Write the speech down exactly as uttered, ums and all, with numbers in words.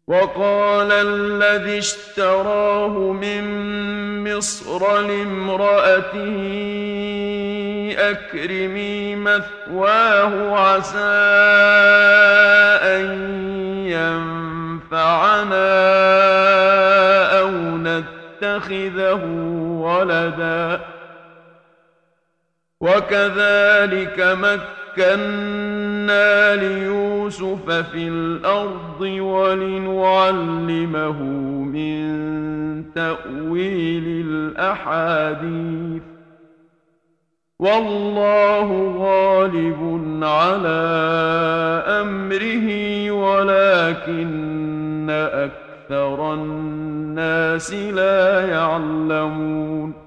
وقال الذي اشتراه من مصر لامرأته أكرمي مثواه عسى أن ينفعنا أو نتخذه ولدا وكذلك مكنا ليوسف في الأرض ولنعلمه من تأويل الأحاديث والله غالب على أمره ولكن أكثر الناس لا يعلمون